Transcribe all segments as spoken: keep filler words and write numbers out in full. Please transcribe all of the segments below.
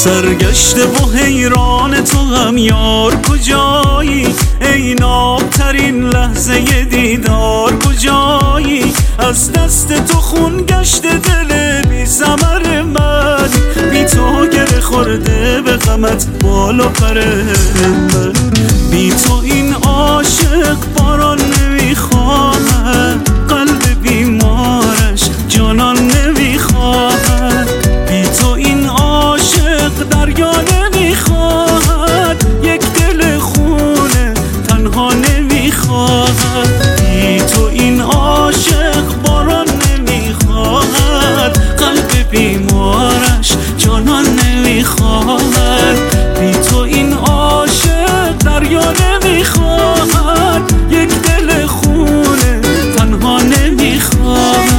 سرگشته و حیران تو هم یار کجایی؟ ای نابترین لحظه دیدار کجایی؟ از دست تو خون گشته دل بی ثمر من، بی تو گره خورده به غمت بال و پر من. بی تو این عاشق باران نمیخواهد، قلب بیمارش جانان نمیخواهد. بی تو این عاشق دریا نمیخواهد، یک دل خونه تنها نمیخواهد. بی تو این عاشق باران نمیخواهد، قلب بیمارش جانان نمیخواهد. بی تو این عاشق دریا نمیخواهد، یک دل خونه تنها نمیخواهد.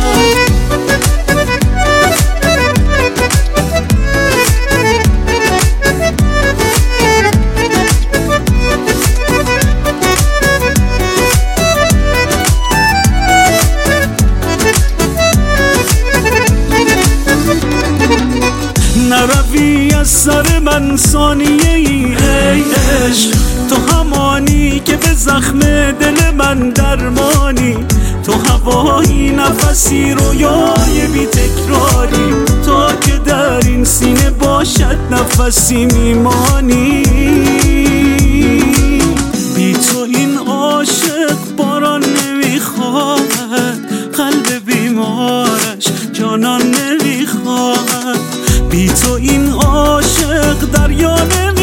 نروی از سر من ثانیه ای ای عشق، تو همانی که به زخم دل من درمانی. تو هوایی نفسی رویای بی تکراری، تا که در این سینه باشد نفسی میمانی. بی تو این عاشق باران نمیخواهد، قلب بیمارش جانان نمیخواهد. بی تو این عاشق دریا نمیخواهد،